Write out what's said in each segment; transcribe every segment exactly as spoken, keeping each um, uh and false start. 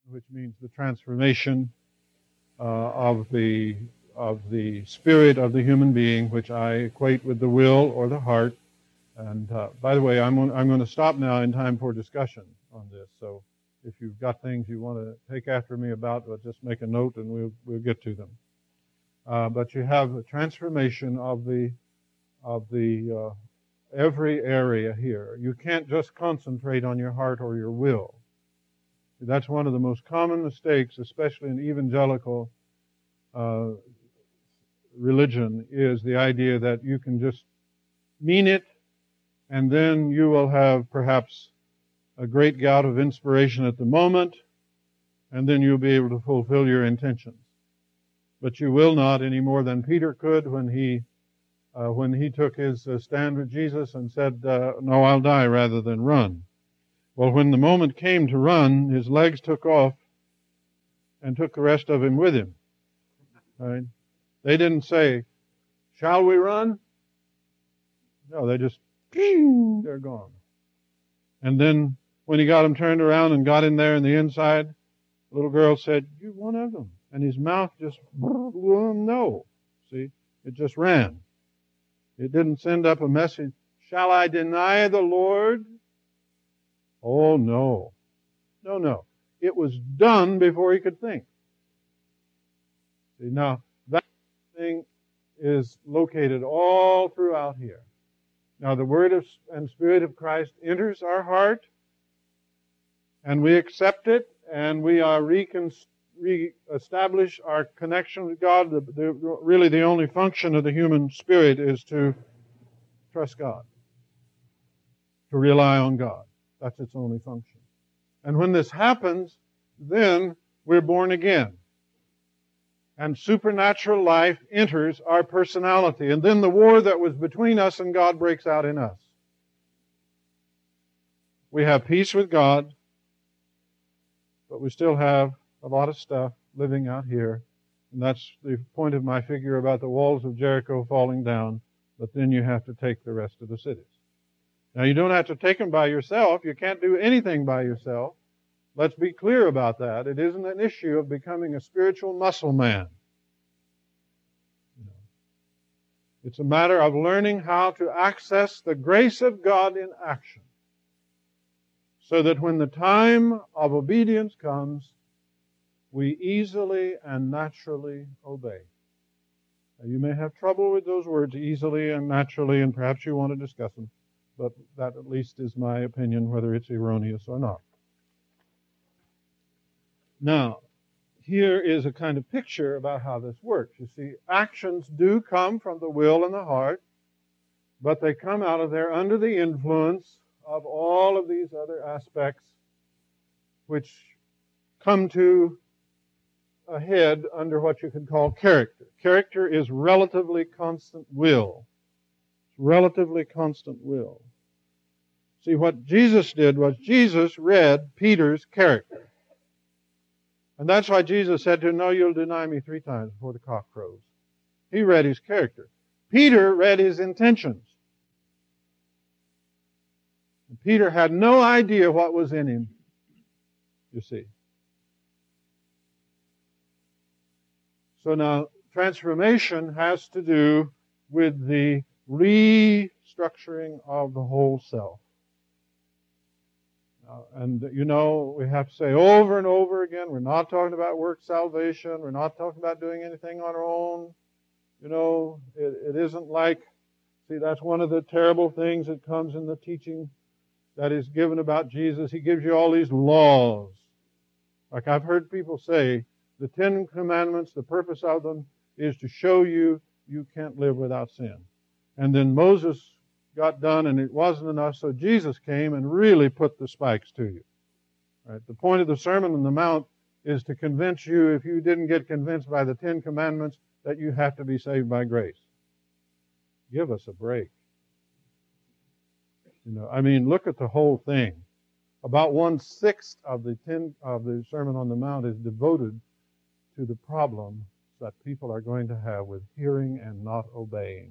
which means the transformation uh, of the of the spirit of the human being, which I equate with the will or the heart. And uh, by the way, I'm I'm going to stop now in time for discussion on this. So if you've got things you want to take after me about, well, just make a note and we'll we'll get to them. Uh, but you have a transformation of the of the uh, every area here. You can't just concentrate on your heart or your will. That's one of the most common mistakes, especially in evangelical uh, religion, is the idea that you can just mean it, and then you will have perhaps a great gout of inspiration at the moment, and then you'll be able to fulfill your intentions. But you will not any more than Peter could when he uh, when he took his uh, stand with Jesus and said, uh, "No, I'll die rather than run." Well, when the moment came to run, his legs took off and took the rest of him with him. Right? They didn't say, "Shall we run?" No, they just, they're gone. And then when he got them turned around and got in there in the inside, the little girl said, "You're one of them." And his mouth just, no. See, it just ran. It didn't send up a message, "Shall I deny the Lord?" Oh, no. No, no. It was done before he could think. See, now, that thing is located all throughout here. Now, the Word of, and Spirit of Christ enters our heart, and we accept it, and we are recon, re-establish our connection with God. The, the, really, the only function of the human spirit is to trust God, to rely on God. That's its only function. And when this happens, then we're born again. And supernatural life enters our personality. And then the war that was between us and God breaks out in us. We have peace with God, but we still have a lot of stuff living out here. And that's the point of my figure about the walls of Jericho falling down. But then you have to take the rest of the cities. Now, you don't have to take them by yourself. You can't do anything by yourself. Let's be clear about that. It isn't an issue of becoming a spiritual muscle man. It's a matter of learning how to access the grace of God in action, so that when the time of obedience comes, we easily and naturally obey. Now, you may have trouble with those words, easily and naturally, and perhaps you want to discuss them. But that at least is my opinion, whether it's erroneous or not. Now, here is a kind of picture about how this works. You see, actions do come from the will and the heart, but they come out of there under the influence of all of these other aspects which come to a head under what you could call character. Character is relatively constant will. It's relatively constant will. See, what Jesus did was Jesus read Peter's character. And that's why Jesus said to him, "No, you'll deny me three times before the cock crows." He read his character. Peter read his intentions. And Peter had no idea what was in him, you see. So now, transformation has to do with the restructuring of the whole self. Uh, and, you know, we have to say over and over again, we're not talking about work salvation. We're not talking about doing anything on our own. You know, it, it isn't like, see, that's one of the terrible things that comes in the teaching that is given about Jesus. He gives you all these laws. Like I've heard people say, the Ten Commandments, the purpose of them is to show you you can't live without sin. And then Moses got done and it wasn't enough, so Jesus came and really put the spikes to you. Right? The point of the Sermon on the Mount is to convince you, if you didn't get convinced by the Ten Commandments, that you have to be saved by grace. Give us a break. You know, I mean, look at the whole thing. About one-sixth of the ten of the Sermon on the Mount is devoted to the problem that people are going to have with hearing and not obeying.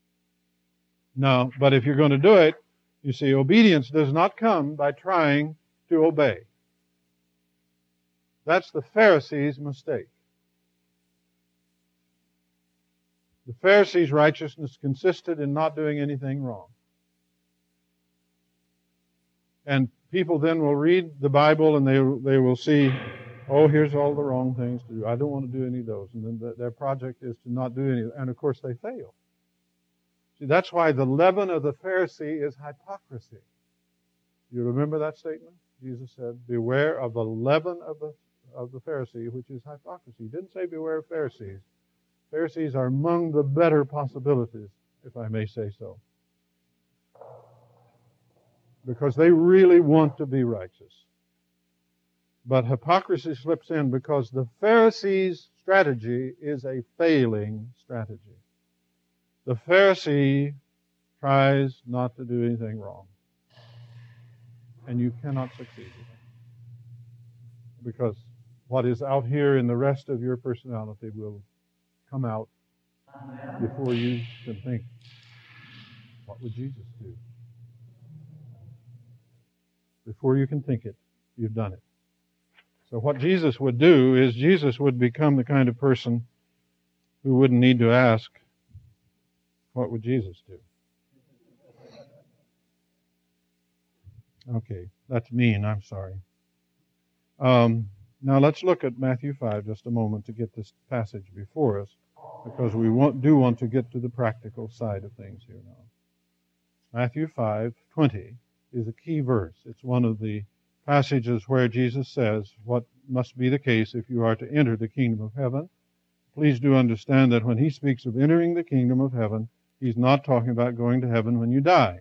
No, but if you're going to do it, you see, obedience does not come by trying to obey. That's the Pharisees' mistake. The Pharisees' righteousness consisted in not doing anything wrong. And people then will read the Bible and they, they will see, oh, here's all the wrong things to do. I don't want to do any of those. And then the, their project is to not do any of them. And of course they fail. See, that's why the leaven of the Pharisee is hypocrisy. You remember that statement? Jesus said, beware of the leaven of the, of the Pharisee, which is hypocrisy. He didn't say beware of Pharisees. Pharisees are among the better possibilities, if I may say so. Because they really want to be righteous. But hypocrisy slips in because the Pharisees' strategy is a failing strategy. The Pharisee tries not to do anything wrong. And you cannot succeed with it. Because what is out here in the rest of your personality will come out before you can think, what would Jesus do? Before you can think it, you've done it. So what Jesus would do is Jesus would become the kind of person who wouldn't need to ask, what would Jesus do? Okay, that's mean, I'm sorry. Um, now let's look at Matthew five just a moment to get this passage before us, because we want, do want to get to the practical side of things here now. Matthew five twenty is a key verse. It's one of the passages where Jesus says what must be the case if you are to enter the kingdom of heaven. Please do understand that when he speaks of entering the kingdom of heaven, he's not talking about going to heaven when you die.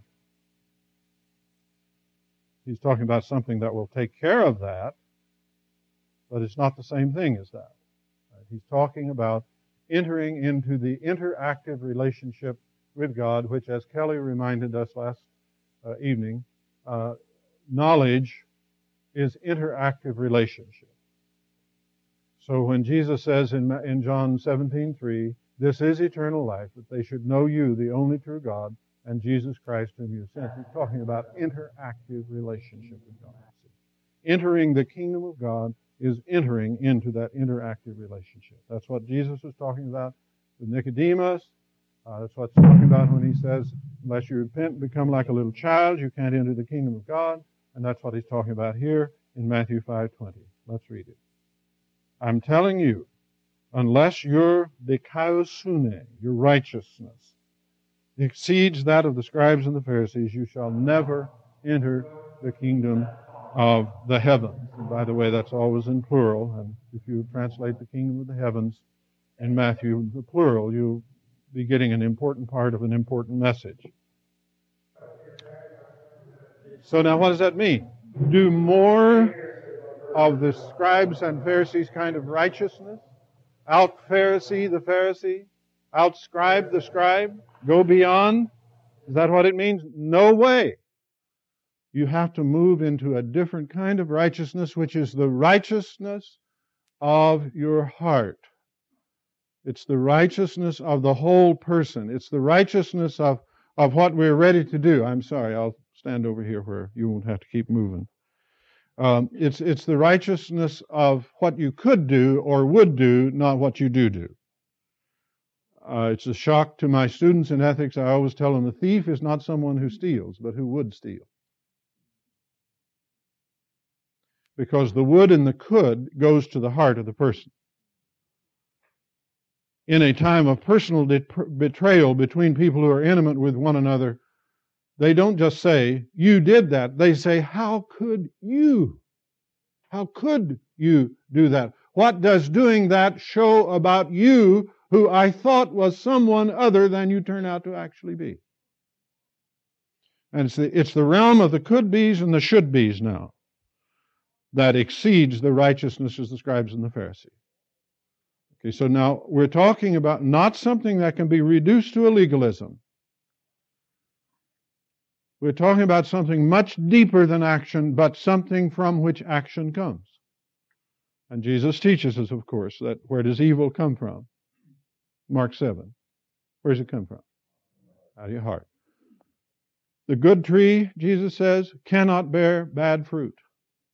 He's talking about something that will take care of that, but it's not the same thing as that. He's talking about entering into the interactive relationship with God, which, as Kelly reminded us last uh, evening, uh, knowledge is interactive relationship. So when Jesus says in, in John seventeen three, this is eternal life, that they should know you, the only true God, and Jesus Christ whom you sent. He's talking about interactive relationship with God. Entering the kingdom of God is entering into that interactive relationship. That's what Jesus was talking about with Nicodemus. Uh, that's what he's talking about when he says, unless you repent and become like a little child, you can't enter the kingdom of God. And that's what he's talking about here in Matthew five twenty. Let's read it. I'm telling you, unless your dikaiosune, your righteousness, exceeds that of the scribes and the Pharisees, you shall never enter the kingdom of the heavens. And by the way, that's always in plural. And if you translate the kingdom of the heavens in Matthew, the plural, you'll be getting an important part of an important message. So now what does that mean? Do more of the scribes and Pharisees kind of righteousness? Out-Pharisee the Pharisee? Out-scribe the scribe? Go beyond? Is that what it means? No way. You have to move into a different kind of righteousness, which is the righteousness of your heart. It's the righteousness of the whole person. It's the righteousness of, of what we're ready to do. I'm sorry, I'll stand over here where you won't have to keep moving. Um, it's, it's the righteousness of what you could do or would do, not what you do do. Uh, it's a shock to my students in ethics. I always tell them the thief is not someone who steals, but who would steal. Because the would and the could goes to the heart of the person. In a time of personal det- betrayal between people who are intimate with one another, they don't just say, you did that. They say, how could you? How could you do that? What does doing that show about you, who I thought was someone other than you turn out to actually be? And it's the, it's the realm of the could-bes and the should-bes now that exceeds the righteousness of the scribes and the Pharisees. Okay, so now we're talking about not something that can be reduced to a legalism. We're talking about something much deeper than action, but something from which action comes. And Jesus teaches us, of course, that where does evil come from? Mark seven. Where does it come from? Out of your heart. The good tree, Jesus says, cannot bear bad fruit.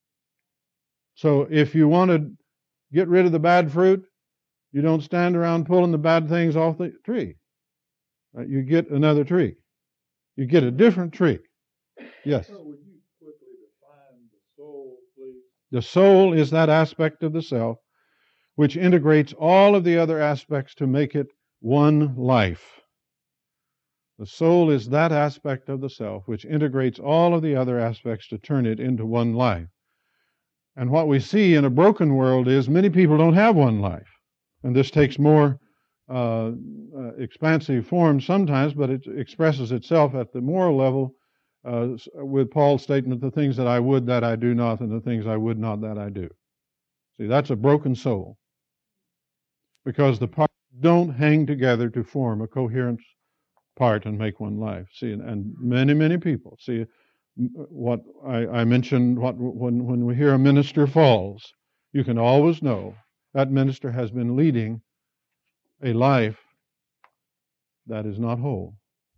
So if you want to get rid of the bad fruit, you don't stand around pulling the bad things off the tree. Right? You get another tree. You get a different tree. Yes? Sir, would you quickly define the soul, please? The soul is that aspect of the self which integrates all of the other aspects to make it one life. The soul is that aspect of the self which integrates all of the other aspects to turn it into one life. And what we see in a broken world is many people don't have one life. And this takes more uh, uh, expansive form sometimes, but it expresses itself at the moral level uh, with Paul's statement, the things that I would that I do not, and the things I would not that I do. See, that's a broken soul. Because the parts don't hang together to form a coherent part and make one life. See, and, and many, many people, see, what I, I mentioned, what when, when we hear a minister falls, you can always know that minister has been leading a life that is not whole.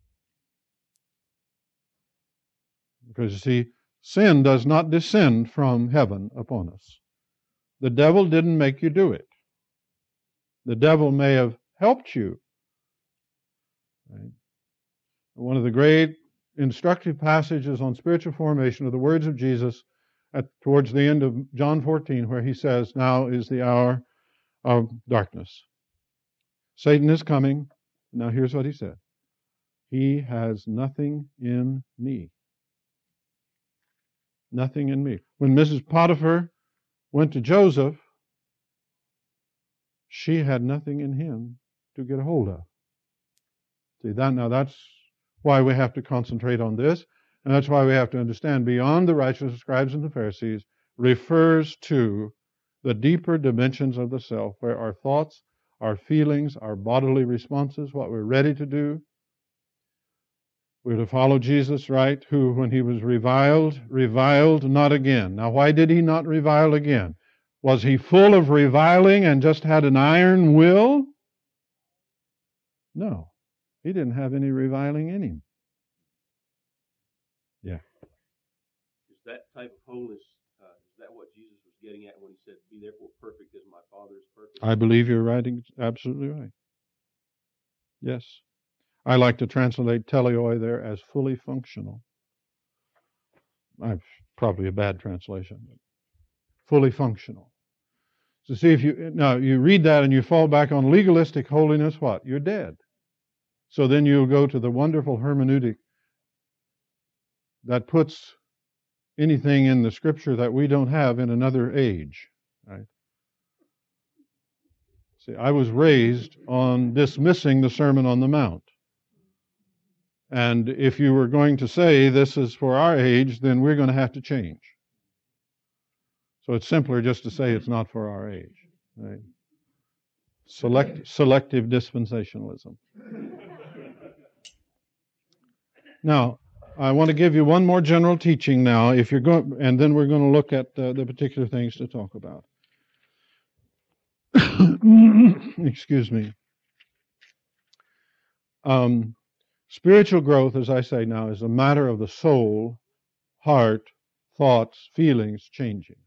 Because you see, sin does not descend from heaven upon us. The devil didn't make you do it. The devil may have helped you. Right? One of the great instructive passages on spiritual formation are the words of Jesus at, towards the end of John fourteen, where he says, now is the hour of darkness. Satan is coming. Now here's what he said. He has nothing in me. Nothing in me. When Missus Potiphar went to Joseph, she had nothing in him to get a hold of. See, that now that's why we have to concentrate on this, and that's why we have to understand beyond the righteous scribes and the Pharisees refers to the deeper dimensions of the self, where our thoughts, our feelings, our bodily responses, what we're ready to do. We're to follow Jesus, right, who, when he was reviled, reviled not again. Now, why did he not revile again? Was he full of reviling and just had an iron will? No. He didn't have any reviling in him. Yeah. Is that type of wholeness, uh, is that what Jesus was getting at when he said, be therefore perfect as my Father is perfect? I believe you're right, absolutely right. Yes. I like to translate teleoi there as fully functional. I've probably a bad translation. But fully functional. So see if you, now you read that and you fall back on legalistic holiness, what? You're dead. So then you'll go to the wonderful hermeneutic that puts anything in the Scripture that we don't have in another age. Right? See, I was raised on dismissing the Sermon on the Mount. And if you were going to say this is for our age, then we're going to have to change. So it's simpler just to say it's not for our age. Right? Select, selective dispensationalism. Now, I want to give you one more general teaching now, if you're going, and then we're going to look at uh, the particular things to talk about. Excuse me. Um, spiritual growth, as I say now, is a matter of the soul, heart, thoughts, feelings changing.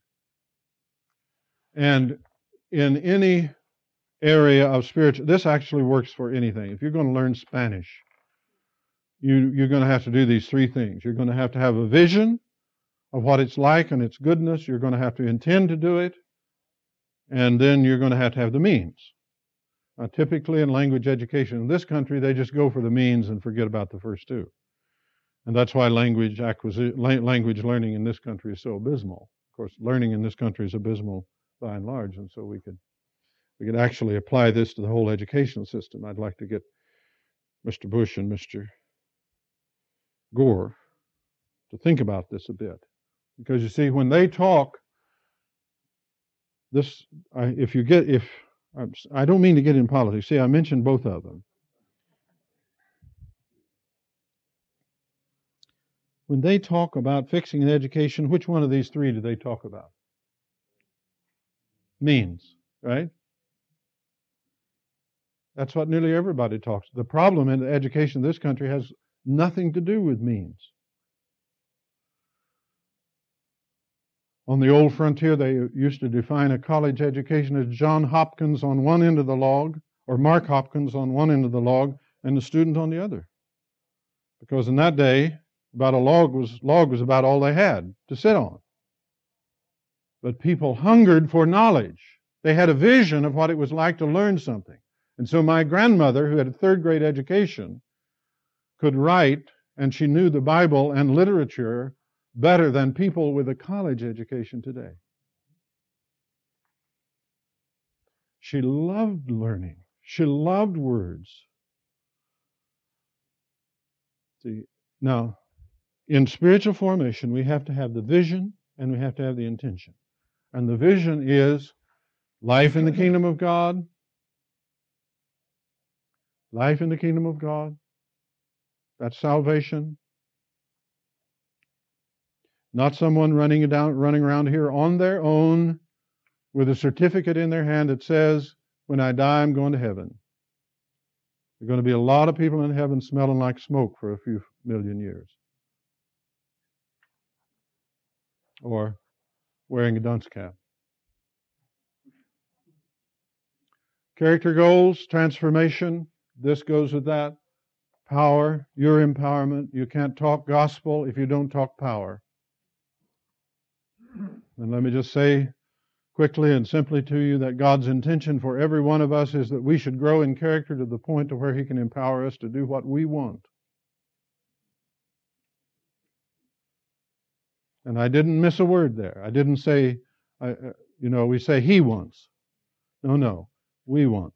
And in any area of spiritual, this actually works for anything. If you're going to learn Spanish, you, you're going to have to do these three things. You're going to have to have a vision of what it's like and its goodness. You're going to have to intend to do it. And then you're going to have to have the means. Now, typically in language education in this country, they just go for the means and forget about the first two. And that's why language acquisi- language learning in this country is so abysmal. Of course, learning in this country is abysmal by and large, and so we could we could actually apply this to the whole educational system. I'd like to get Mister Bush and Mister Gore to think about this a bit. Because you see, when they talk, this, I, if you get, if, I don't mean to get in politics. See, I mentioned both of them. When they talk about fixing an education, which one of these three do they talk about? Means, right? That's what nearly everybody talks. The problem in the education in this country has nothing to do with means. On the old frontier, they used to define a college education as John Hopkins on one end of the log, or Mark Hopkins on one end of the log, and the student on the other. Because in that day, about a log was log was about all they had to sit on. But people hungered for knowledge. They had a vision of what it was like to learn something. And so my grandmother, who had a third grade education, could write, and she knew the Bible and literature better than people with a college education today. She loved learning. She loved words. See, now, in spiritual formation, we have to have the vision and we have to have the intention. And the vision is life in the kingdom of God, life in the kingdom of God. That's salvation. Not someone running down, running around here on their own with a certificate in their hand that says, when I die, I'm going to heaven. There are going to be a lot of people in heaven smelling like smoke for a few million years. Or wearing a dunce cap. Character goals, transformation, this goes with that. Power, your empowerment. You can't talk gospel if you don't talk power. And let me just say quickly and simply to you that God's intention for every one of us is that we should grow in character to the point to where He can empower us to do what we want. And I didn't miss a word there. I didn't say, I, you know, we say He wants. No, no, we want.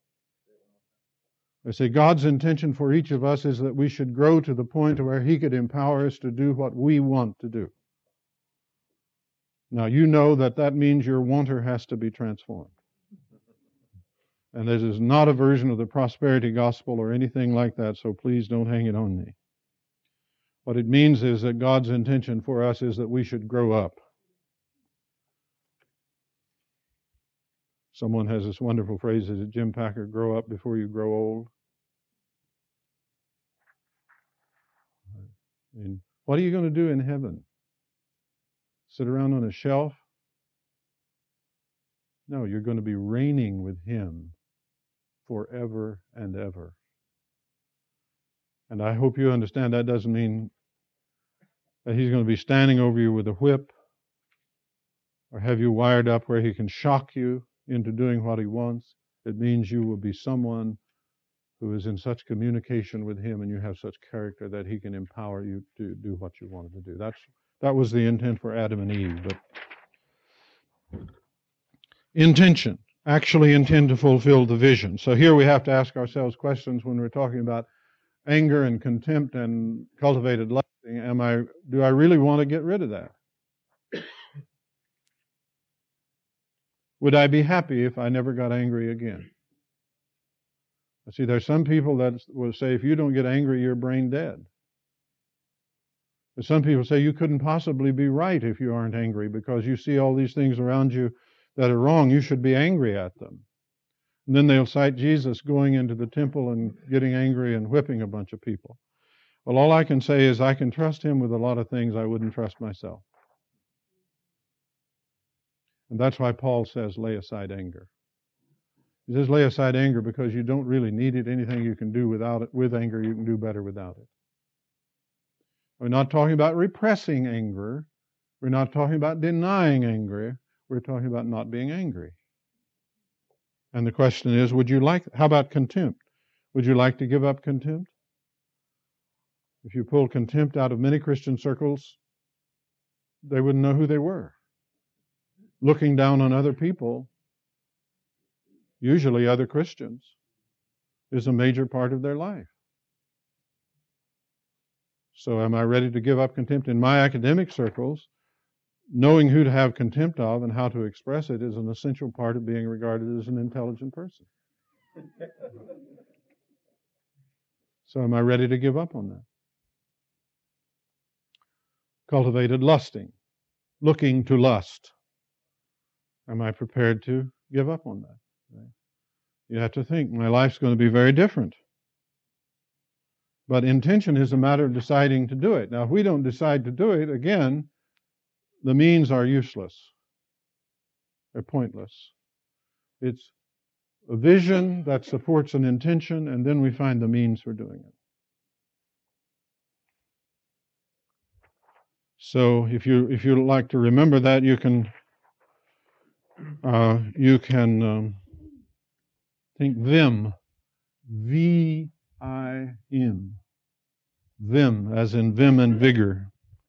I say God's intention for each of us is that we should grow to the point where He could empower us to do what we want to do. Now, you know that that means your wanter has to be transformed. And this is not a version of the prosperity gospel or anything like that, so please don't hang it on me. What it means is that God's intention for us is that we should grow up. Someone has this wonderful phrase, is it Jim Packer, grow up before you grow old? I mean, what are you going to do in heaven? Sit around on a shelf? No, you're going to be reigning with Him forever and ever. And I hope you understand that doesn't mean that He's going to be standing over you with a whip or have you wired up where He can shock you into doing what He wants. It means you will be someone who is in such communication with Him and you have such character that He can empower you to do what you wanted to do. That's That was the intent for Adam and Eve. But intention, actually intend to fulfill the vision. So here we have to ask ourselves questions when we're talking about anger and contempt and cultivated lusting. Am I, do I really want to get rid of that? Would I be happy if I never got angry again? See, there's some people that will say, if you don't get angry, you're brain dead. But some people say you couldn't possibly be right if you aren't angry because you see all these things around you that are wrong. You should be angry at them. And then they'll cite Jesus going into the temple and getting angry and whipping a bunch of people. Well, all I can say is I can trust Him with a lot of things I wouldn't trust myself. And that's why Paul says, lay aside anger. He says, lay aside anger because you don't really need it. Anything you can do without it, with anger, you can do better without it. We're not talking about repressing anger. We're not talking about denying anger. We're talking about not being angry. And the question is, would you like, how about contempt? Would you like to give up contempt? If you pull contempt out of many Christian circles, they wouldn't know who they were. Looking down on other people, usually other Christians, is a major part of their life. So am I ready to give up contempt? In my academic circles, knowing who to have contempt of and how to express it is an essential part of being regarded as an intelligent person. So am I ready to give up on that? Cultivated lusting, looking to lust. Am I prepared to give up on that? You have to think, my life's going to be very different. But intention is a matter of deciding to do it. Now, if we don't decide to do it, again, the means are useless. They're pointless. It's a vision that supports an intention, and then we find the means for doing it. So if you if you like to remember that, you can uh, you can um, think vim, V I M, vim, as in vim and vigor.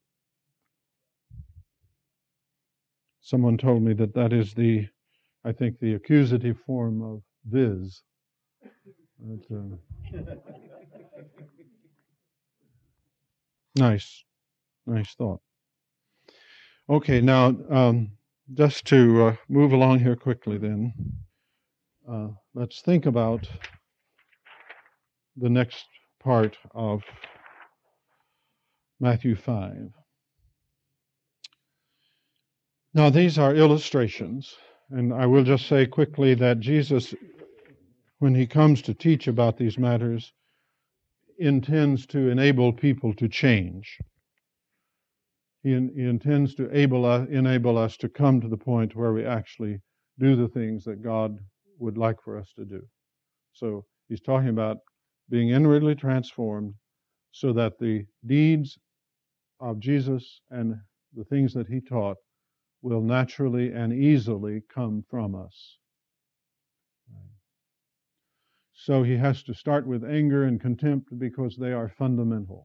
Someone told me that that is the, I think, the accusative form of viz. But, uh, nice, nice thought. Okay, now um, just to uh, move along here quickly then, uh, let's think about the next part of Matthew five. Now these are illustrations, and I will just say quickly that Jesus, when he comes to teach about these matters, intends to enable people to change. He, in, he intends to able us, enable us to come to the point where we actually do the things that God would like for us to do. So he's talking about being inwardly transformed so that the deeds of Jesus and the things that he taught will naturally and easily come from us. So he has to start with anger and contempt because they are fundamental.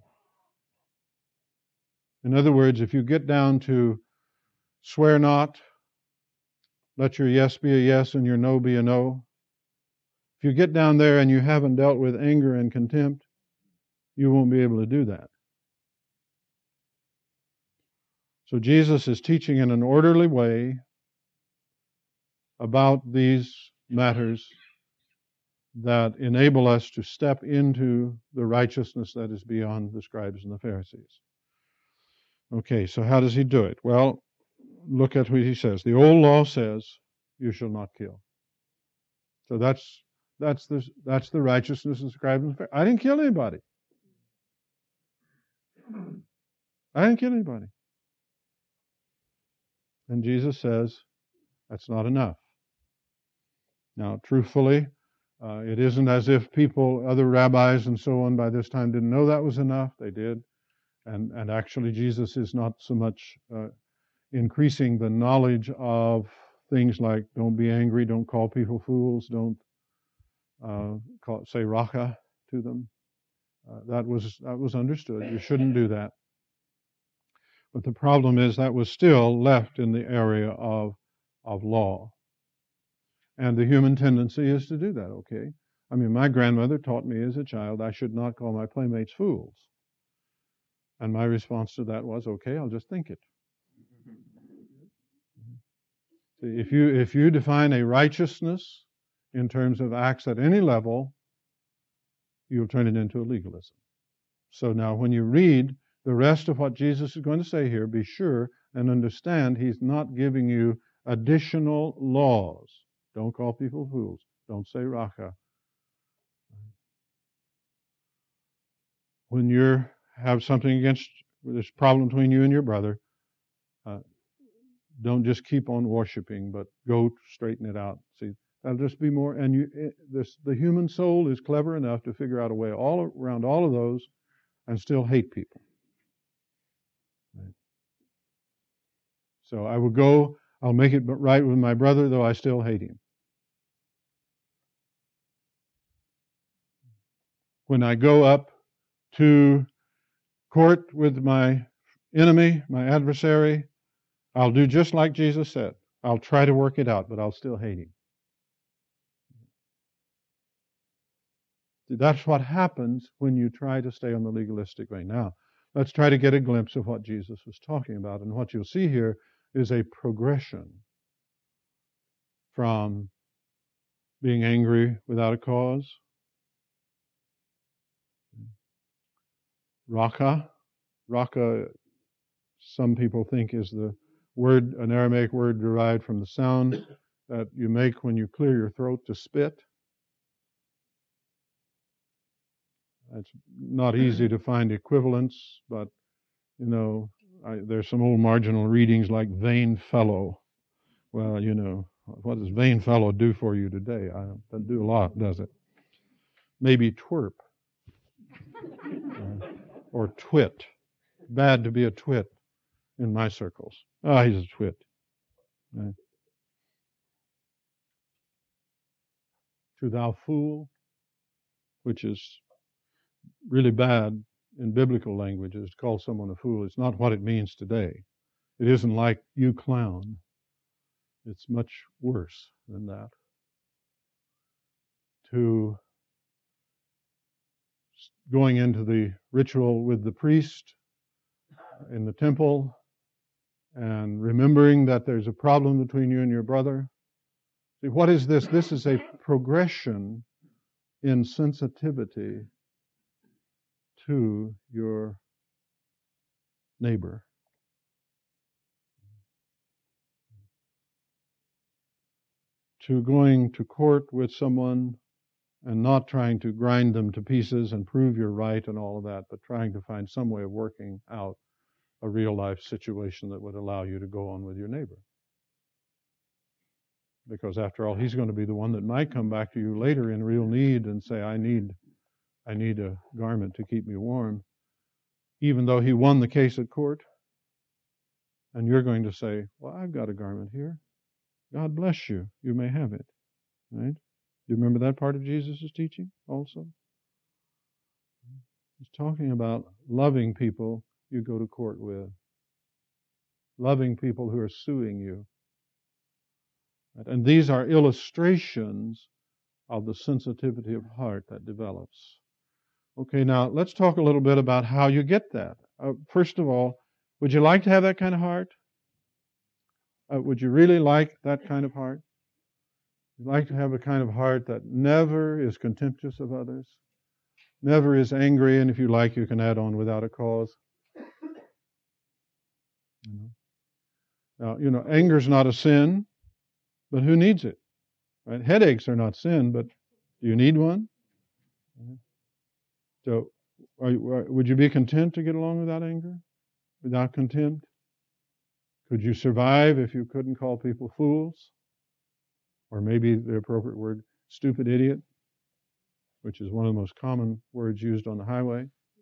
In other words, if you get down to swear not, let your yes be a yes and your no be a no, if you get down there and you haven't dealt with anger and contempt, you won't be able to do that. So Jesus is teaching in an orderly way about these matters that enable us to step into the righteousness that is beyond the scribes and the Pharisees. Okay, so how does he do it? Well, look at what he says. The old law says, you shall not kill. So that's that's the that's the righteousness of the scribes and the Pharisees. I didn't kill anybody. I didn't kill anybody. And Jesus says, that's not enough. Now, truthfully, uh, it isn't as if people, other rabbis and so on by this time didn't know that was enough. They did. And, and actually, Jesus is not so much uh, increasing the knowledge of things like don't be angry, don't call people fools, don't uh, call, say raka to them. Uh, that was that was understood. You shouldn't do that. But the problem is that was still left in the area of of law. And the human tendency is to do that, okay? I mean, my grandmother taught me as a child I should not call my playmates fools. And my response to that was, okay, I'll just think it. See, if you if you define a righteousness in terms of acts at any level, you'll turn it into a legalism. So now when you read the rest of what Jesus is going to say here, be sure and understand he's not giving you additional laws. Don't call people fools. Don't say raka. When you have something against this problem between you and your brother, uh, don't just keep on worshiping, but go straighten it out. See, that'll just be more. And you, it, this, the human soul is clever enough to figure out a way all around all of those and still hate people. Right. So I will go. I'll make it right with my brother, though I still hate him. When I go up to court with my enemy, my adversary, I'll do just like Jesus said. I'll try to work it out, but I'll still hate him. That's what happens when you try to stay on the legalistic way. Now, let's try to get a glimpse of what Jesus was talking about. And what you'll see here is a progression from being angry without a cause, raka. Raka, some people think, is the word, an Aramaic word derived from the sound that you make when you clear your throat to spit. It's not easy to find equivalents, but, you know, I, there's some old marginal readings like vain fellow. Well, you know, what does vain fellow do for you today? I don't, doesn't do a lot, does it? Maybe twerp. Uh, or twit. Bad to be a twit in my circles. Ah, he's a twit. Right. To thou fool, which is really bad in biblical language, is to call someone a fool. It's not what it means today. It isn't like you clown. It's much worse than that. To going into the ritual with the priest in the temple and remembering that there's a problem between you and your brother. See, what is this? This is a progression in sensitivity to your neighbor. To going to court with someone and not trying to grind them to pieces and prove you're right and all of that, but trying to find some way of working out a real life situation that would allow you to go on with your neighbor. Because after all, he's going to be the one that might come back to you later in real need and say, I need, I need a garment to keep me warm. Even though he won the case at court. And you're going to say, well, I've got a garment here. God bless you. You may have it. Right? Do you remember that part of Jesus' teaching also? He's talking about loving people you go to court with. Loving people who are suing you. And these are illustrations of the sensitivity of heart that develops. Okay, now let's talk a little bit about how you get that. Uh, first of all, would you like to have that kind of heart? Uh, would you really like that kind of heart? You'd like to have a kind of heart that never is contemptuous of others, never is angry, and if you like, you can add on without a cause. You know? Now, you know, anger's not a sin, but who needs it? Right? Headaches are not sin, but do you need one? So, are you, would you be content to get along without anger? Without contempt? Could you survive if you couldn't call people fools? Or maybe the appropriate word, stupid idiot, which is one of the most common words used on the highway.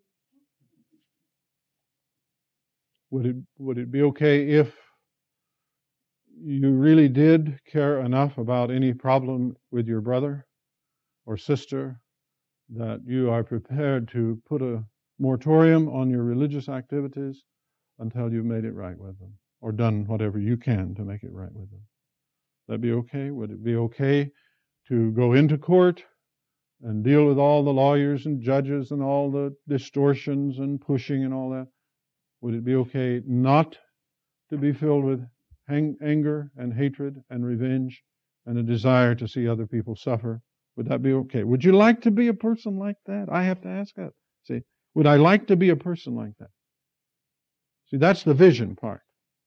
Would it, would it be okay if you really did care enough about any problem with your brother or sister that you are prepared to put a moratorium on your religious activities until you've made it right with them, or done whatever you can to make it right with them? That be okay? Would it be okay to go into court and deal with all the lawyers and judges and all the distortions and pushing and all that? Would it be okay not to be filled with hang- anger and hatred and revenge and a desire to see other people suffer? Would that be okay? Would you like to be a person like that? I have to ask that. See, would I like to be a person like that? See, that's the vision part.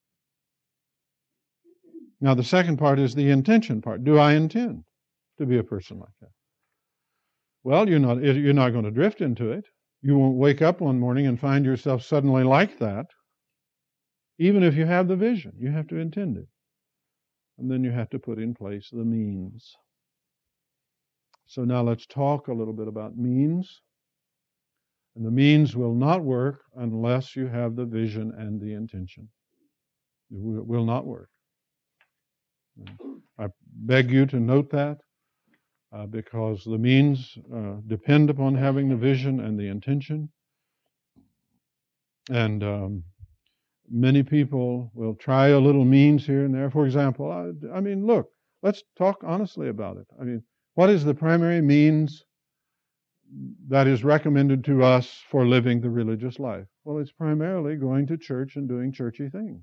Now, the second part is the intention part. Do I intend to be a person like that? Well, you're not, you're not going to drift into it. You won't wake up one morning and find yourself suddenly like that. Even if you have the vision, you have to intend it. And then you have to put in place the means. So now let's talk a little bit about means. And the means will not work unless you have the vision and the intention. It will not work. I beg you to note that uh, because the means uh, depend upon having the vision and the intention. And um, many people will try a little means here and there. For example, I, I mean, look, let's talk honestly about it. I mean, what is the primary means that is recommended to us for living the religious life? Well, it's primarily going to church and doing churchy things.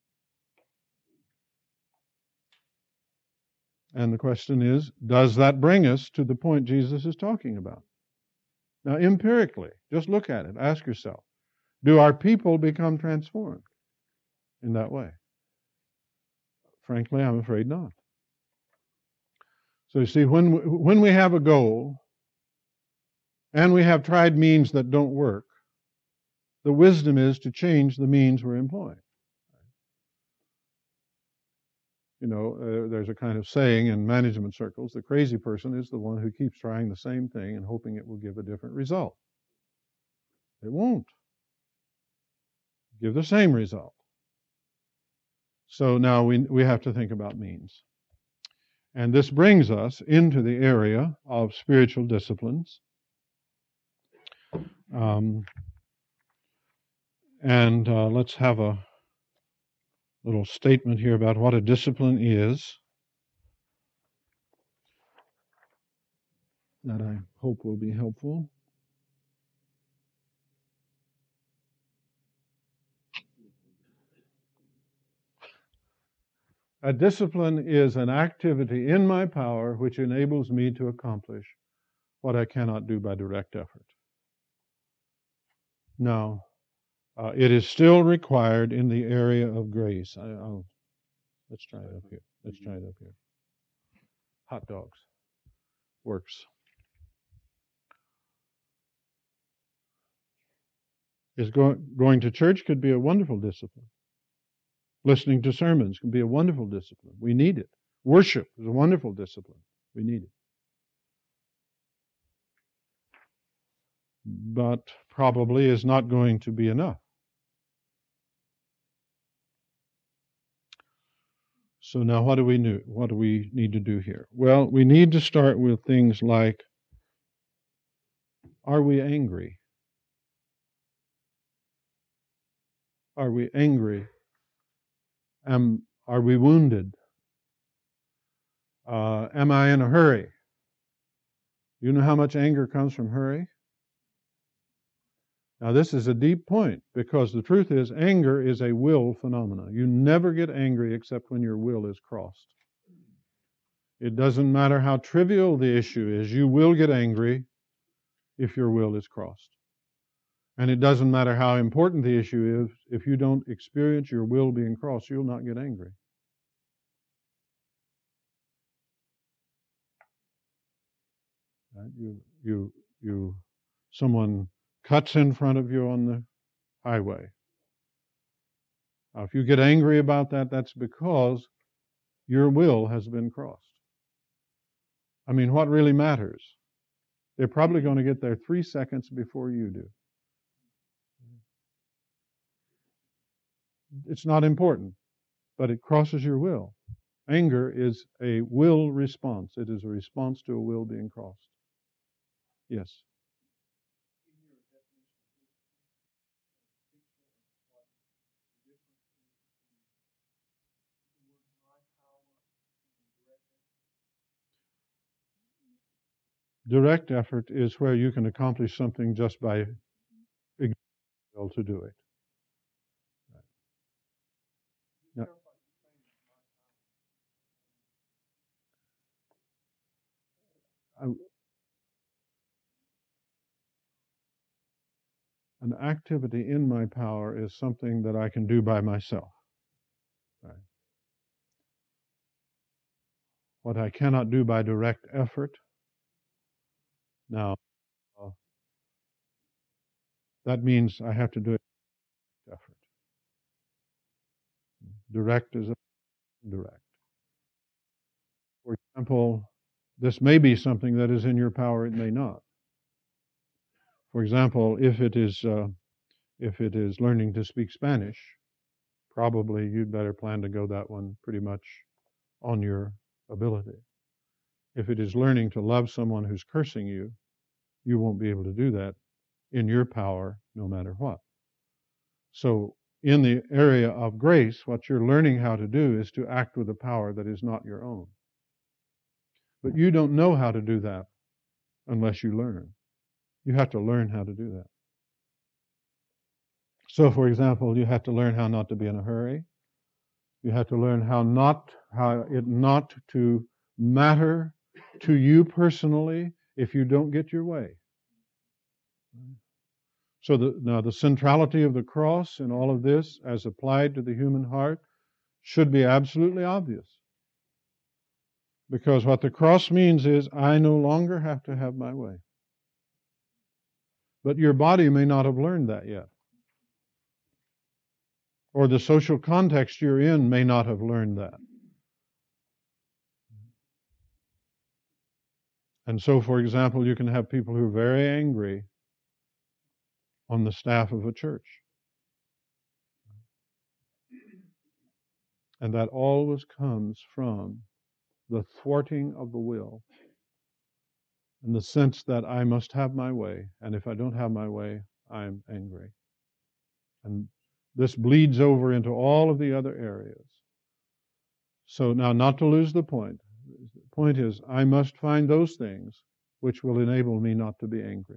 And the question is, does that bring us to the point Jesus is talking about? Now, empirically, just look at it. Ask yourself, do our people become transformed in that way? Frankly, I'm afraid not. So you see, when we, when we have a goal, and we have tried means that don't work, The wisdom is to change the means we're employing. You know, uh, there's a kind of saying in management circles, the crazy person is the one who keeps trying the same thing and hoping it will give a different result. It won't give the same result. So now we, we have to think about means. And this brings us into the area of spiritual disciplines. Um, and uh, let's have a little statement here about what a discipline is that I hope will be helpful. A discipline is an activity in my power which enables me to accomplish what I cannot do by direct effort. Now, uh, it is still required in the area of grace. I, I'll, let's try it up here. Let's try it up here. Hot dogs. Works. Is go, going to church could be a wonderful discipline. Listening to sermons can be a wonderful discipline. We need it. Worship is a wonderful discipline. We need it. But probably is not going to be enough. So now what do we do? What do we need to do here? Well, we need to start with things like, are we angry? Are we angry? Am, are we wounded? Uh, am I in a hurry? You know how much anger comes from hurry? Now this is a deep point, because the truth is anger is a will phenomenon. You never get angry except when your will is crossed. It doesn't matter how trivial the issue is, you will get angry if your will is crossed. And it doesn't matter how important the issue is, if you don't experience your will being crossed, you'll not get angry. Right? You, you, you, someone cuts in front of you on the highway. Now, if you get angry about that, that's because your will has been crossed. I mean, what really matters? They're probably going to get there three seconds before you do. It's not important, but it crosses your will. Anger is a will response. It is a response to a will being crossed. Yes. Direct effort is where you can accomplish something just by will to do it. Yeah. An activity in my power is something that I can do by myself. Right. What I cannot do by direct effort. Now, uh, that means I have to do it by effort. Direct is indirect. For example, this may be something that is in your power, it may not. For example, if it is uh, if it is learning to speak Spanish, probably you'd better plan to go that one pretty much on your ability. If it is learning to love someone who's cursing you, you won't be able to do that in your power no matter what. So in the area of grace, what you're learning how to do is to act with a power that is not your own. But you don't know how to do that unless you learn. You have to learn how to do that. So, for example, you have to learn how not to be in a hurry. You have to learn how not, how it not to matter to you personally if you don't get your way. So the, now the centrality of the cross in all of this, as applied to the human heart, should be absolutely obvious. Because what the cross means is, I no longer have to have my way. But your body may not have learned that yet. or the social context you're in may not have learned that. And so, for example, you can have people who are very angry on the staff of a church. And that always comes from the thwarting of the will, in the sense that I must have my way, and if I don't have my way, I'm angry. And this bleeds over into all of the other areas. So now, not to lose the point, the point is I must find those things which will enable me not to be angry.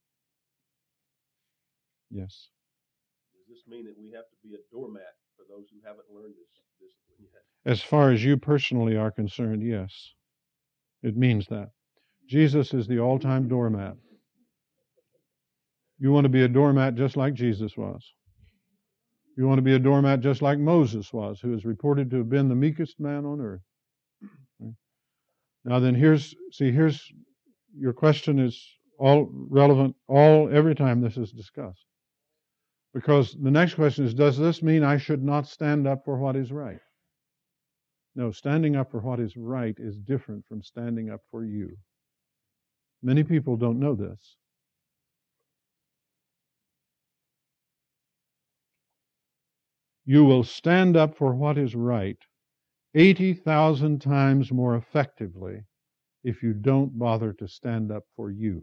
Yes? Does this mean that we have to be a doormat for those who haven't learned this discipline yet? As far as you personally are concerned, yes. It means that. Jesus is the all-time doormat. You want to be a doormat just like Jesus was. You want to be a doormat just like Moses was, who is reported to have been the meekest man on earth. Now then, here's, see, here's, your question is all relevant all, every time this is discussed. Because the next question is, does this mean I should not stand up for what is right? No, standing up for what is right is different from standing up for you. Many people don't know this. You will stand up for what is right eighty thousand times more effectively if you don't bother to stand up for you.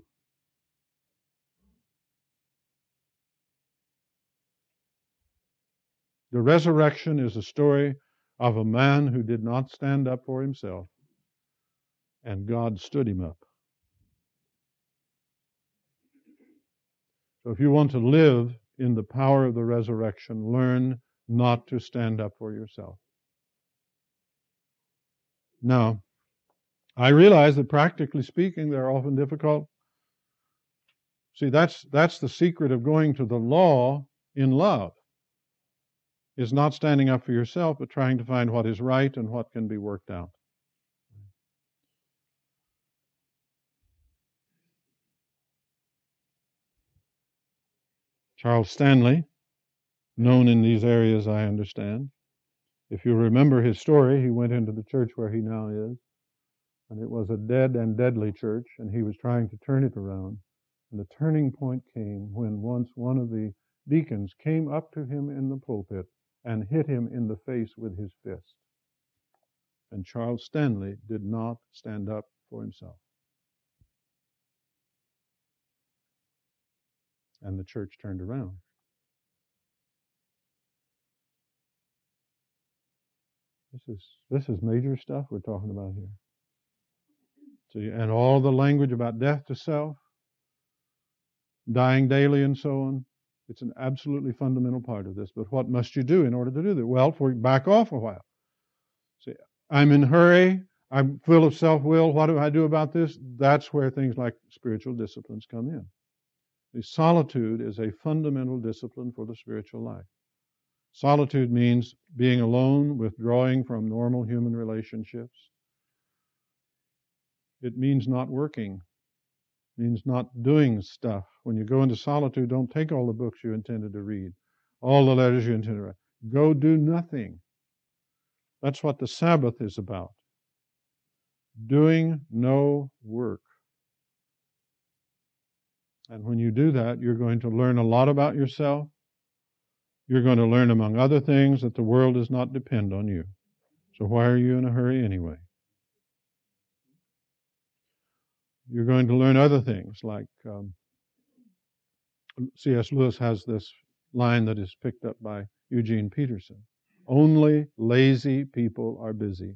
The resurrection is a story of a man who did not stand up for himself, and God stood him up. So if you want to live in the power of the resurrection, learn not to stand up for yourself. Now, I realize that practically speaking, they're often difficult. See, that's that's the secret of going to the law in love, is not standing up for yourself, but trying to find what is right and what can be worked out. Charles Stanley, known in these areas, I understand. If you remember his story, he went into the church where he now is, and it was a dead and deadly church, and he was trying to turn it around. And the turning point came when once one of the deacons came up to him in the pulpit and hit him in the face with his fist. And Charles Stanley did not stand up for himself. And the church turned around. This is this is major stuff we're talking about here. See, and all the language about death to self, dying daily, and so on. It's an absolutely fundamental part of this. But what must you do in order to do that? Well, for back off a while. See, I'm in a hurry. I'm full of self-will. What do I do about this? That's where things like spiritual disciplines come in. The solitude is a fundamental discipline for the spiritual life. Solitude means being alone, withdrawing from normal human relationships. It means not working. It means not doing stuff. When you go into solitude, don't take all the books you intended to read, all the letters you intended to write. Go do nothing. That's what the Sabbath is about. Doing no work. And when you do that, you're going to learn a lot about yourself. You're going to learn, among other things, that the world does not depend on you. So why are you in a hurry anyway? You're going to learn other things, like um, C S Lewis has this line that is picked up by Eugene Peterson. Only lazy people are busy.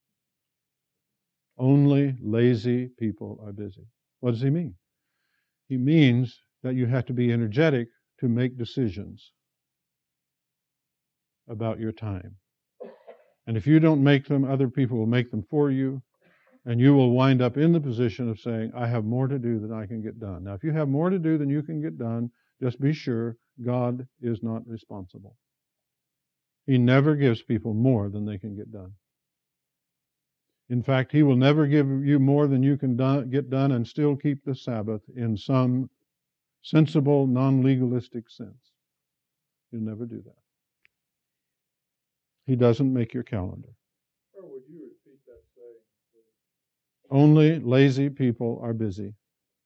Only lazy people are busy. What does he mean? He means that you have to be energetic to make decisions about your time. And if you don't make them, other people will make them for you, and you will wind up in the position of saying, I have more to do than I can get done. Now, if you have more to do than you can get done, just be sure God is not responsible. He never gives people more than they can get done. In fact, He will never give you more than you can do, get done and still keep the Sabbath in some sensible, non-legalistic sense. He'll never do that. He doesn't make your calendar. Or would you repeat that saying? Only lazy people are busy.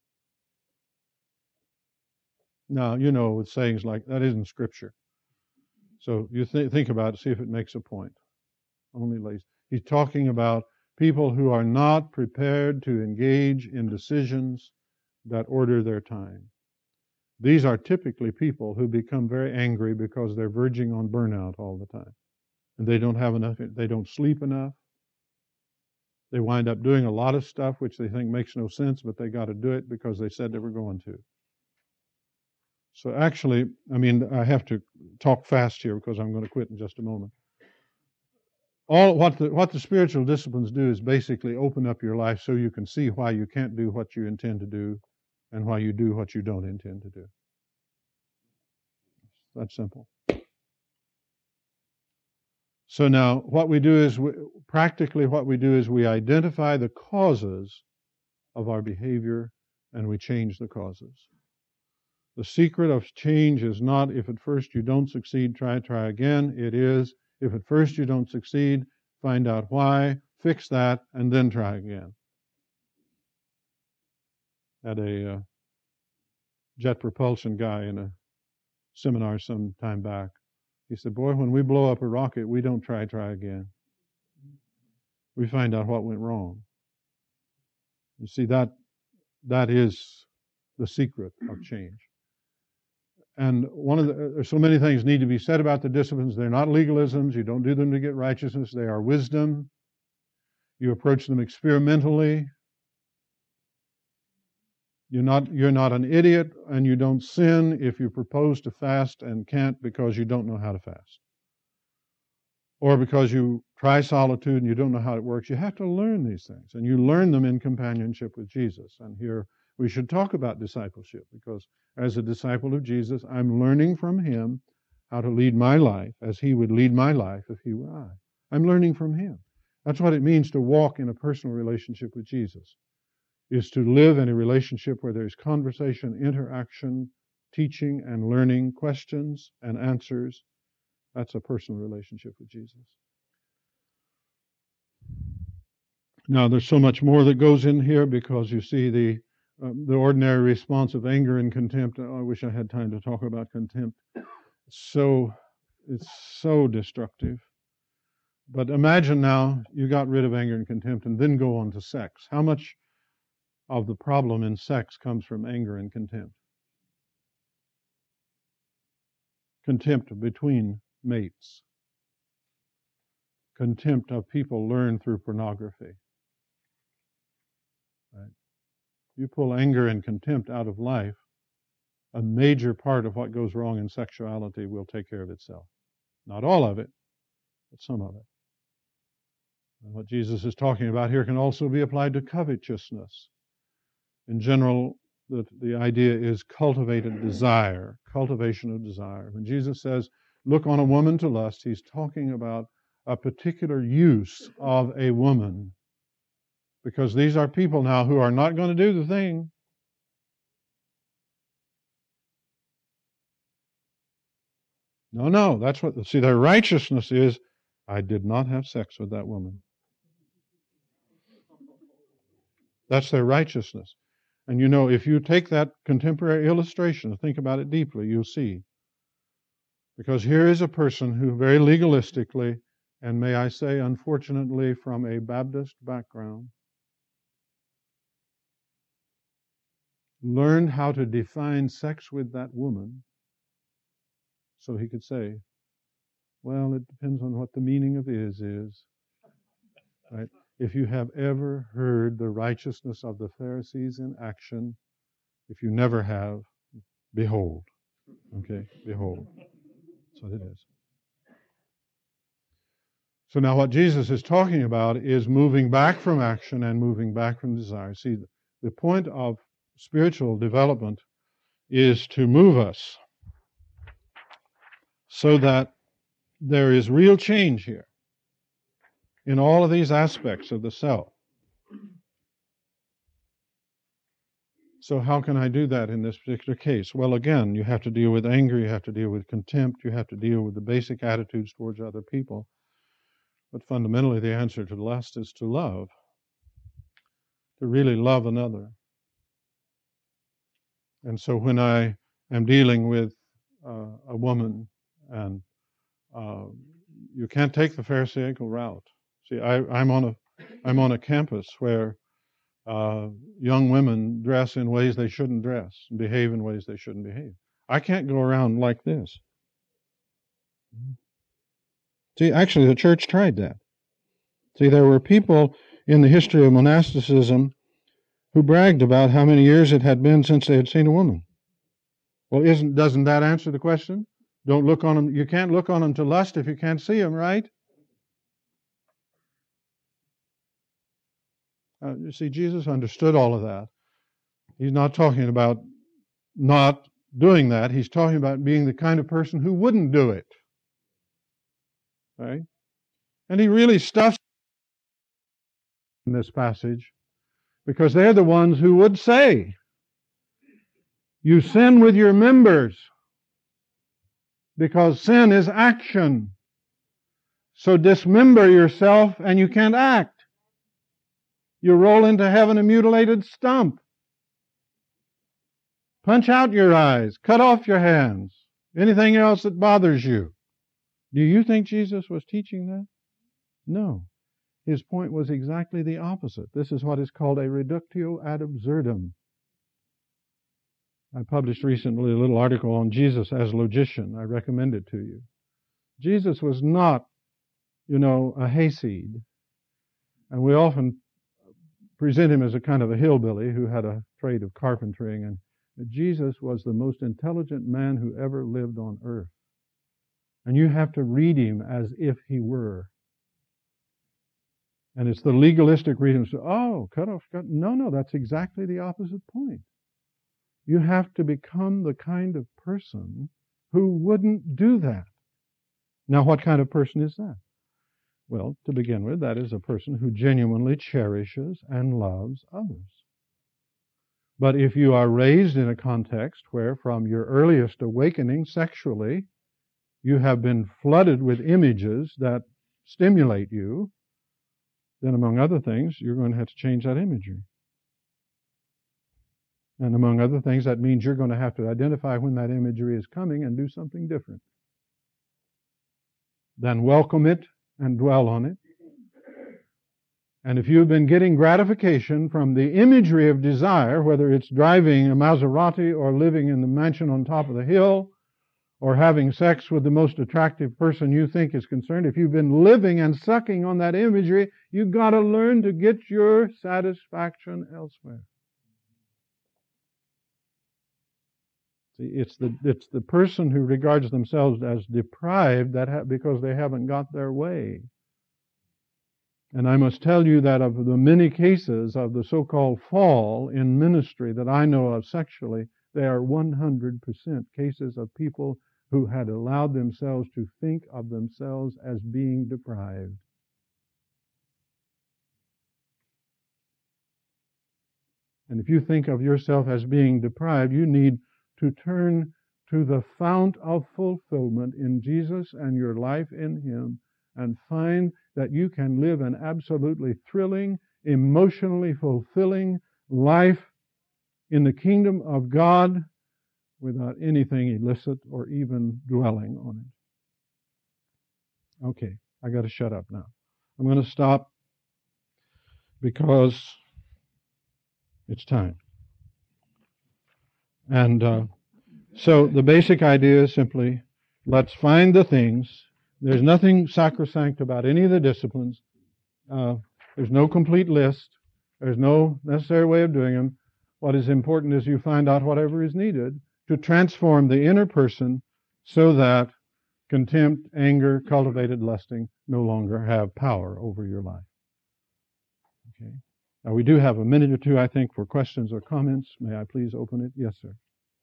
Now, you know, with sayings like that isn't Scripture. So you th- think about it, see if it makes a point. Only lazy. He's talking about people who are not prepared to engage in decisions that order their time. These are typically people who become very angry because they're verging on burnout all the time. And they don't have enough, they don't sleep enough. They wind up doing a lot of stuff which they think makes no sense, but they got to do it because they said they were going to. So actually, I mean, I have to talk fast here because I'm going to quit in just a moment. All what the what the spiritual disciplines do is basically open up your life so you can see why you can't do what you intend to do and why you do what you don't intend to do. That's simple. So now what we do is, we, practically what we do is we identify the causes of our behavior and we change the causes. The secret of change is not if at first you don't succeed, try, try again. It is if at first you don't succeed, find out why, fix that, and then try again. Had a uh, jet propulsion guy in a seminar some time back. He said, boy, when we blow up a rocket, we don't try, try again. We find out what went wrong. You see, that that is the secret of change. And one of the, there's so many things need to be said about the disciplines. They're not legalisms. You don't do them to get righteousness. They are wisdom. You approach them experimentally. You're not, you're not an idiot, and you don't sin if you propose to fast and can't because you don't know how to fast. Or because you try solitude and you don't know how it works. You have to learn these things, and you learn them in companionship with Jesus. And here we should talk about discipleship, because as a disciple of Jesus, I'm learning from him how to lead my life as he would lead my life if he were I. I'm learning from him. That's what it means to walk in a personal relationship with Jesus, is to live in a relationship where there's conversation, interaction, teaching and learning, questions and answers. That's a personal relationship with Jesus. Now, there's so much more that goes in here, because you see the um, the ordinary response of anger and contempt. Oh, I wish I had time to talk about contempt. So it's so destructive. But imagine now you got rid of anger and contempt and then go on to sex. How much of the problem in sex comes from anger and contempt? Contempt between mates. Contempt of people learned through pornography. Right? You pull anger and contempt out of life, a major part of what goes wrong in sexuality will take care of itself. Not all of it, but some of it. And what Jesus is talking about here can also be applied to covetousness. In general, the, the idea is cultivated desire, cultivation of desire. When Jesus says, look on a woman to lust, he's talking about a particular use of a woman. Because these are people now who are not going to do the thing. No, no, that's what, see, their righteousness is, I did not have sex with that woman. That's their righteousness. And you know, if you take that contemporary illustration and think about it deeply, you'll see. Because here is a person who very legalistically, and may I say, unfortunately, from a Baptist background, learned how to define sex with that woman so he could say, well, it depends on what the meaning of is is. Right? If you have ever heard the righteousness of the Pharisees in action, if you never have, behold. Okay? Behold. That's what it is. So now what Jesus is talking about is moving back from action and moving back from desire. See, the point of spiritual development is to move us so that there is real change here in all of these aspects of the self. So how can I do that in this particular case? Well, again, you have to deal with anger, you have to deal with contempt, you have to deal with the basic attitudes towards other people. But fundamentally, the answer to lust is to love, to really love another. And so when I am dealing with uh, a woman, and uh, you can't take the Pharisaical route. See, I, I'm on a I'm on a campus where uh, young women dress in ways they shouldn't dress and behave in ways they shouldn't behave. I can't go around like this. See, actually, the church tried that. See, there were people in the history of monasticism who bragged about how many years it had been since they had seen a woman. Well, isn't doesn't that answer the question? Don't look on them. You can't look on them to lust if you can't see them, right? Uh, you see, Jesus understood all of that. He's not talking about not doing that. He's talking about being the kind of person who wouldn't do it. Right? And he really stuffs in this passage because they're the ones who would say, you sin with your members because sin is action. So dismember yourself and you can't act. You roll into heaven a mutilated stump. Punch out your eyes. Cut off your hands. Anything else that bothers you. Do you think Jesus was teaching that? No. His point was exactly the opposite. This is what is called a reductio ad absurdum. I published recently a little article on Jesus as logician. I recommend it to you. Jesus was not, you know, a hayseed. And we often present him as a kind of a hillbilly who had a trade of carpentering. And Jesus was the most intelligent man who ever lived on earth. And you have to read him as if he were. And it's the legalistic reading. So, oh, cut off. Cut. No, no, that's exactly the opposite point. You have to become the kind of person who wouldn't do that. Now, what kind of person is that? Well, to begin with, that is a person who genuinely cherishes and loves others. But if you are raised in a context where from your earliest awakening sexually, you have been flooded with images that stimulate you, then among other things, you're going to have to change that imagery. And among other things, that means you're going to have to identify when that imagery is coming and do something different. Then welcome it and dwell on it. And if you've been getting gratification from the imagery of desire, whether it's driving a Maserati or living in the mansion on top of the hill or having sex with the most attractive person you think is concerned, if you've been living and sucking on that imagery, you've got to learn to get your satisfaction elsewhere. See, it's the it's the person who regards themselves as deprived that ha- because they haven't got their way. And I must tell you that of the many cases of the so-called fall in ministry that I know of sexually, they are one hundred percent cases of people who had allowed themselves to think of themselves as being deprived. And if you think of yourself as being deprived, you need to turn to the fount of fulfillment in Jesus and your life in Him and find that you can live an absolutely thrilling, emotionally fulfilling life in the kingdom of God without anything illicit or even dwelling on it. Okay, I got to shut up now. I'm going to stop because it's time. And uh, so the basic idea is simply, let's find the things. There's nothing sacrosanct about any of the disciplines. Uh, there's no complete list. There's no necessary way of doing them. What is important is you find out whatever is needed to transform the inner person so that contempt, anger, cultivated lusting no longer have power over your life. Okay. Now, we do have a minute or two, I think, for questions or comments. May I please open it? Yes, sir.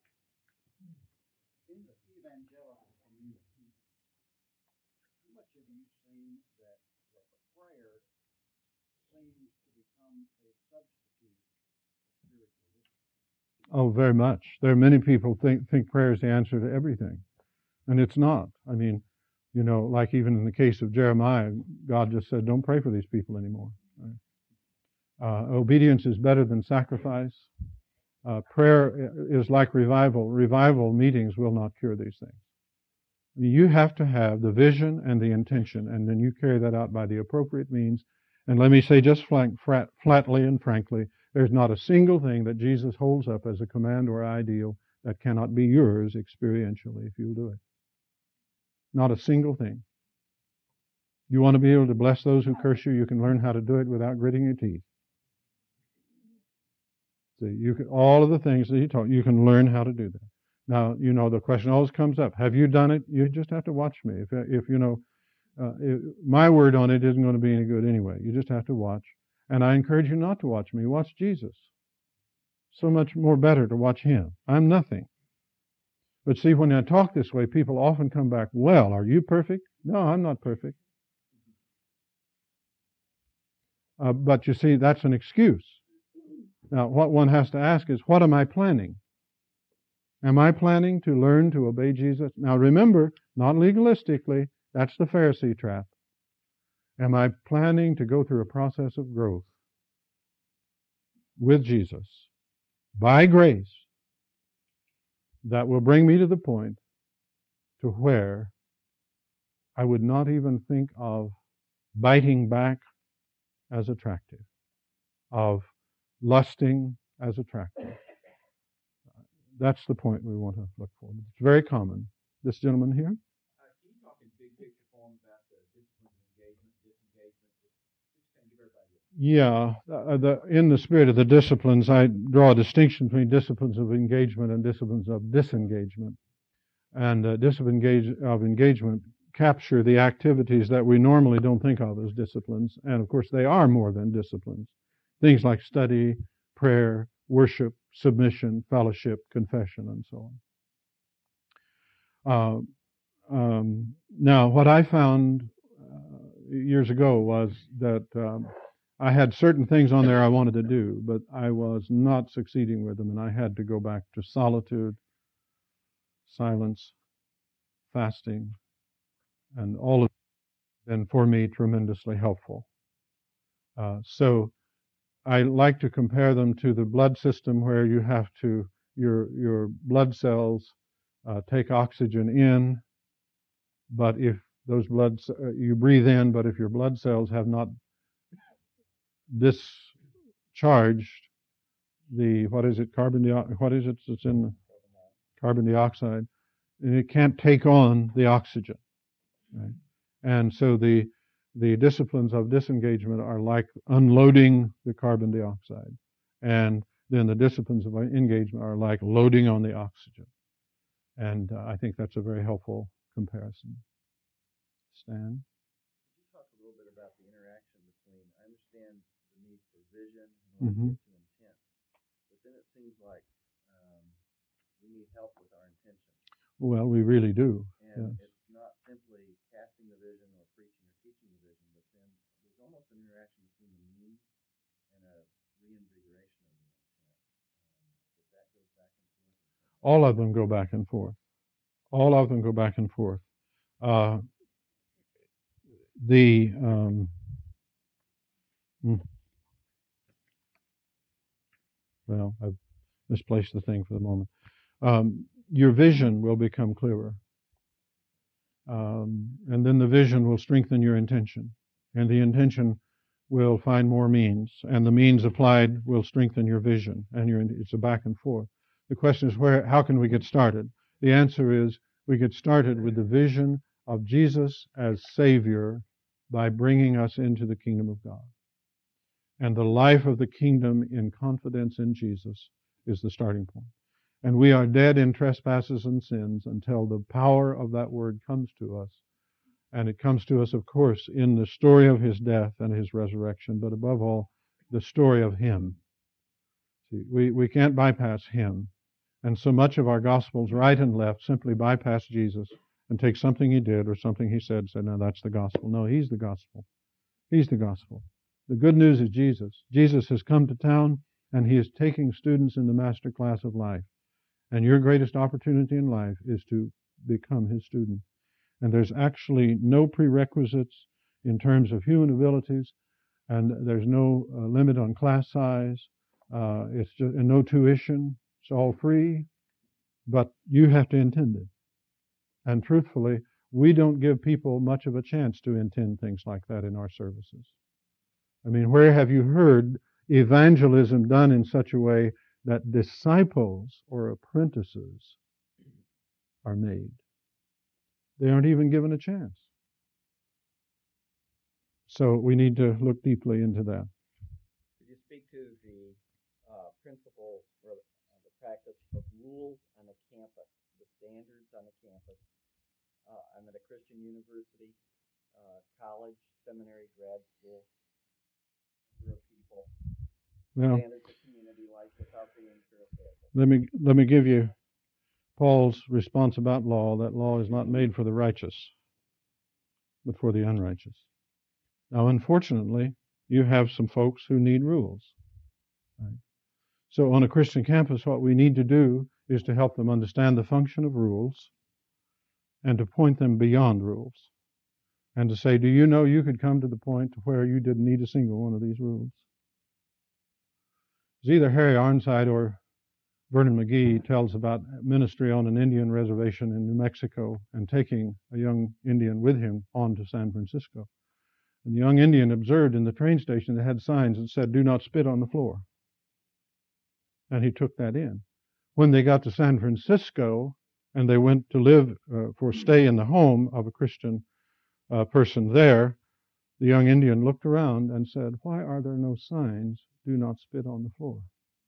In the evangelical community, how much have you seen that, that the prayer seems to become a substitute for spiritual discipline? Oh, very much. There are many people think think prayer is the answer to everything, and it's not. I mean, You know, like even in the case of Jeremiah, God just said, don't pray for these people anymore. Right? Uh, obedience is better than sacrifice. Uh, prayer is like revival. Revival meetings will not cure these things. You have to have the vision and the intention, and then you carry that out by the appropriate means. And let me say just flat, flat, flatly and frankly, there's not a single thing that Jesus holds up as a command or ideal that cannot be yours experientially if you'll do it. Not a single thing. You want to be able to bless those who curse you, you can learn how to do it without gritting your teeth. See, you can, all of the things that he taught, you can learn how to do that. Now, you know, the question always comes up, have you done it? You just have to watch me. If, if you know, uh, if, my word on it isn't going to be any good anyway. You just have to watch. And I encourage you not to watch me. Watch Jesus. So much more better to watch him. I'm nothing. But see, when I talk this way, people often come back, well, are you perfect? No, I'm not perfect. Uh, but you see, that's an excuse. Now, what one has to ask is, what am I planning? Am I planning to learn to obey Jesus? Now remember, not legalistically, that's the Pharisee trap. Am I planning to go through a process of growth with Jesus by grace that will bring me to the point to where I would not even think of biting back as attractive, of lusting as attractive. That's the point we want to look for. It's very common. This gentleman here? Uh, can you talk in big picture form about the discipline of engagement, disengagement? Just kind of give everybody a... Yeah. Uh, the, in the spirit of the disciplines, I draw a distinction between disciplines of engagement and disciplines of disengagement. And uh, disciplines of engagement capture the activities that we normally don't think of as disciplines. And of course, they are more than disciplines. Things like study, prayer, worship, submission, fellowship, confession, and so on. Uh, um, now, what I found uh, years ago was that um, I had certain things on there I wanted to do, but I was not succeeding with them, and I had to go back to solitude, silence, fasting, and all of it been for me tremendously helpful. Uh, so I like to compare them to the blood system, where you have to, your your blood cells uh, take oxygen in, but if those blood, uh, you breathe in, but if your blood cells have not discharged the, what is it, carbon dioxide, what is it that's in the carbon dioxide, and it can't take on the oxygen. Right? And so the The disciplines of disengagement are like unloading the carbon dioxide. And then the disciplines of engagement are like loading on the oxygen. And uh, I think that's a very helpful comparison. Stan? Could you talk a little bit about the interaction between, I understand the need for vision and Mm-hmm. to intent, but then it seems like um, we need help with our intention. Well, we really do. And Yes. it's not simply casting the vision or preaching or teaching the vision, but then there's almost an interaction between the means and a reinvigoration of the intent. Um, that that goes back and forth. All of them go back and forth. All of them go back and forth. Uh, the um, hmm. well, I've misplaced the thing for the moment. Um, your vision will become clearer. Um, and then the vision will strengthen your intention. And the intention will find more means. And the means applied will strengthen your vision. And your, it's a back and forth. The question is, where, how can we get started? The answer is, we get started with the vision of Jesus as Savior by bringing us into the kingdom of God. And the life of the kingdom in confidence in Jesus is the starting point. And we are dead in trespasses and sins until the power of that word comes to us. And it comes to us, of course, in the story of his death and his resurrection, but above all, the story of him. See, we, we can't bypass him. And so much of our gospels, right and left, simply bypass Jesus and take something he did or something he said and say, no, that's the gospel. No, he's the gospel. He's the gospel. The good news is Jesus. Jesus has come to town, and he is taking students in the master class of life. And your greatest opportunity in life is to become his student. And there's actually no prerequisites in terms of human abilities, and there's no uh, limit on class size. Uh, it's just and no tuition. It's all free, but you have to intend it. And truthfully, we don't give people much of a chance to intend things like that in our services. I mean, where have you heard evangelism done in such a way that disciples or apprentices are made? They aren't even given a chance. So we need to look deeply into that. Could you speak to the uh, principles or uh, the practice of rules on a campus, the standards on a campus? Uh, I'm at a Christian university, uh, college, seminary, grad school, group of people, Well, standards of community life without being puritanical. let me let me give you Paul's response about law. That law is not made for the righteous, but for the unrighteous. Now, unfortunately, you have some folks who need rules. Right? So on a Christian campus, what we need to do is to help them understand the function of rules and to point them beyond rules. And to say, do you know you could come to the point where you didn't need a single one of these rules? It's either Harry Ironside or Vernon McGee tells about ministry on an Indian reservation in New Mexico and taking a young Indian with him on to San Francisco. And the young Indian observed in the train station that had signs that said, do not spit on the floor. And he took that in. When they got to San Francisco and they went to live uh, for stay in the home of a Christian uh, person there, the young Indian looked around and said, why are there no signs, do not spit on the floor?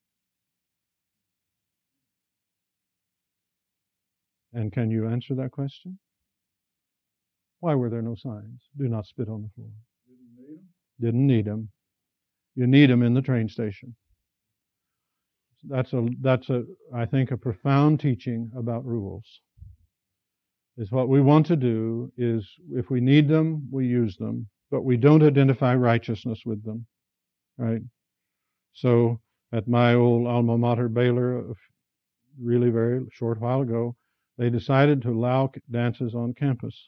And can you answer that question? Why were there no signs? Do not spit on the floor. Didn't need them. Didn't need them. You need them in the train station. That's a, that's a, I think, a profound teaching about rules. Is what we want to do is, if we need them, we use them, but we don't identify righteousness with them, right? So, at my old alma mater, Baylor, a really very short while ago, they decided to allow dances on campus.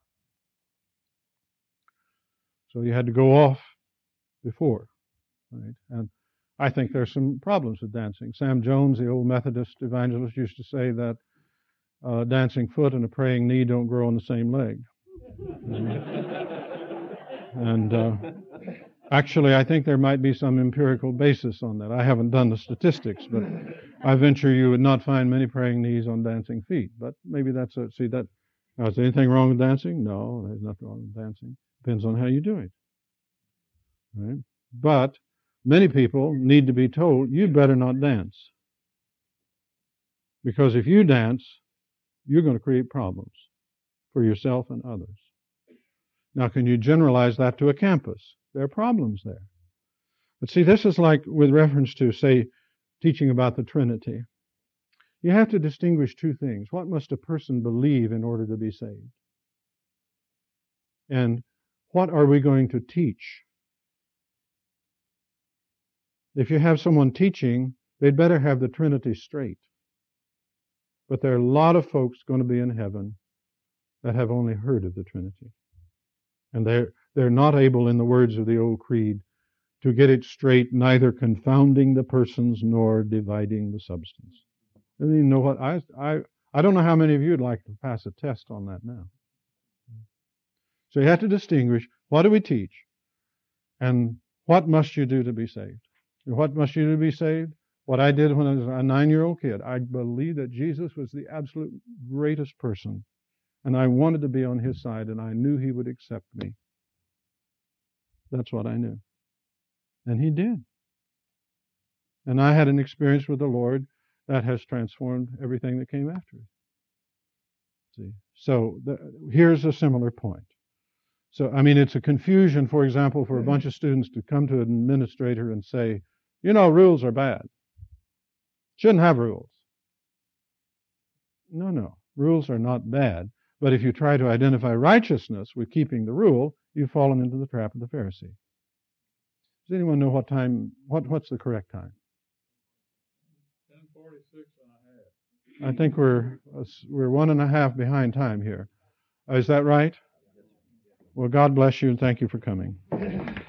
So you had to go off before, right? And I think there's some problems with dancing. Sam Jones, the old Methodist evangelist, used to say that uh, dancing foot and a praying knee don't grow on the same leg. And uh, actually, I think there might be some empirical basis on that. I haven't done the statistics, but I venture you would not find many praying knees on dancing feet. But maybe that's a, see that, now is there anything wrong with dancing? No, there's nothing wrong with dancing. Depends on how you do it. Right? But many people need to be told, you better not dance. Because if you dance, you're going to create problems for yourself and others. Now, can you generalize that to a campus? There are problems there. But see, this is like with reference to, say, teaching about the Trinity. You have to distinguish two things. What must a person believe in order to be saved? And what are we going to teach? If you have someone teaching, they'd better have the Trinity straight. But there are a lot of folks going to be in heaven that have only heard of the Trinity. And they're, they're not able, in the words of the old creed, to get it straight, neither confounding the persons nor dividing the substance. I mean, you know what? I, I, I don't know how many of you would like to pass a test on that now. So you have to distinguish, what do we teach? And what must you do to be saved? And what must you do to be saved? What I did when I was a nine-year-old kid, I believed that Jesus was the absolute greatest person. And I wanted to be on his side, and I knew he would accept me. That's what I knew. And he did. And I had an experience with the Lord that has transformed everything that came after it. See? So the, here's a similar point. So, I mean, it's a confusion, for example, for a bunch of students to come to an administrator and say, you know, rules are bad. Shouldn't have rules. No, no. Rules are not bad. But if you try to identify righteousness with keeping the rule, you've fallen into the trap of the Pharisee. Does anyone know what time, what, what's the correct time? ten forty-six and a half. I think we're, we're one and a half behind time here. Is that right? Well, God bless you and thank you for coming.